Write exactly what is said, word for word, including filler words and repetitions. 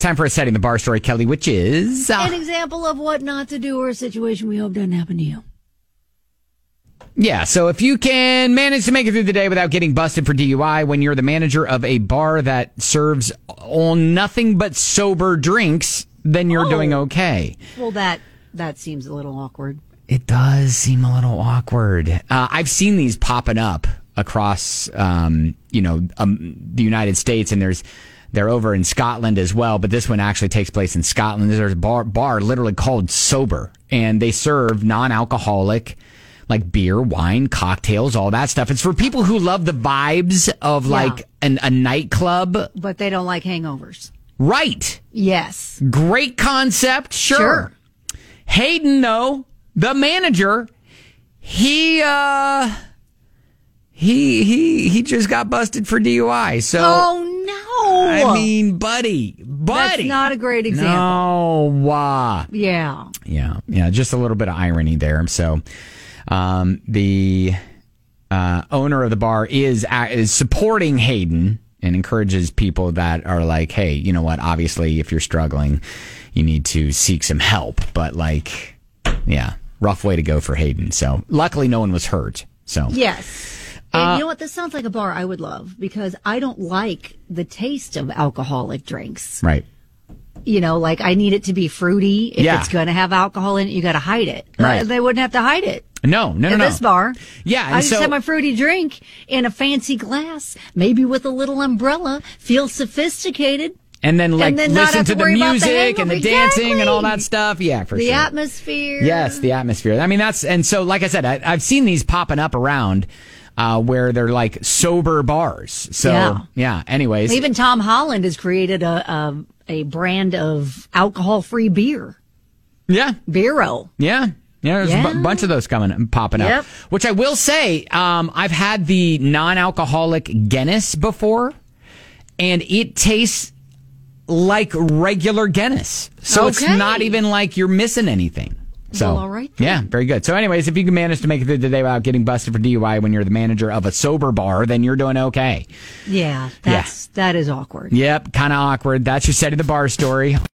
Time for a setting the bar story, Kelly, which is uh, an example of what not to do or a situation we hope doesn't happen to you. Yeah, so if you can manage to make it through the day without getting busted for D U I when you're the manager of a bar that serves all nothing but sober drinks, then you're oh. doing okay. Well, that that seems a little awkward. It does seem a little awkward. Uh, I've seen these popping up across, um, you know, um, the United States, and there's they're over in Scotland as well. But this one actually takes place in Scotland. There's a bar, bar literally called Sober, and they serve non-alcoholic, like beer, wine, cocktails, all that stuff. It's for people who love the vibes of yeah. like an, a nightclub. But they don't like hangovers. Right. Yes. Great concept. Sure. sure. Hayden, though, the manager, he, uh, he, he, he just got busted for D U I. So. Oh, no. I mean, buddy, buddy. That's not a great example. No. Uh, yeah. Yeah. Yeah. Just a little bit of irony there. So. Um, the uh, owner of the bar is uh, is supporting Hayden and encourages people that are like, hey, you know what? Obviously, if you're struggling, you need to seek some help. But like, yeah, rough way to go for Hayden. So luckily, no one was hurt. So yes. And uh, you know what? This sounds like a bar I would love because I don't like the taste of alcoholic drinks. Right. You know, like I need it to be fruity. If yeah. it's going to have alcohol in it, you got to hide it. Right. They wouldn't have to hide it. No, no, no, At no. this bar. Yeah. And I so, just have my fruity drink in a fancy glass, maybe with a little umbrella, feel sophisticated. And then, like, and then listen to, to the music the and the exactly. dancing and all that stuff. Yeah, for the sure. The atmosphere. Yes, the atmosphere. I mean, that's, and so, like I said, I, I've seen these popping up around uh, where they're like sober bars. So, yeah, yeah anyways. Even Tom Holland has created a, a, a brand of alcohol-free beer. Yeah. Beero. Yeah. Yeah, there's yeah. a b- bunch of those coming, popping yep. up. Which I will say, um, I've had the non-alcoholic Guinness before, and it tastes like regular Guinness. So okay. it's not even like you're missing anything. So, well, all right then. Yeah, very good. So anyways, if you can manage to make it through the day without getting busted for D U I when you're the manager of a sober bar, then you're doing okay. Yeah, that's, yeah. that is awkward. Yep, kind of awkward. That's your set of the bar story.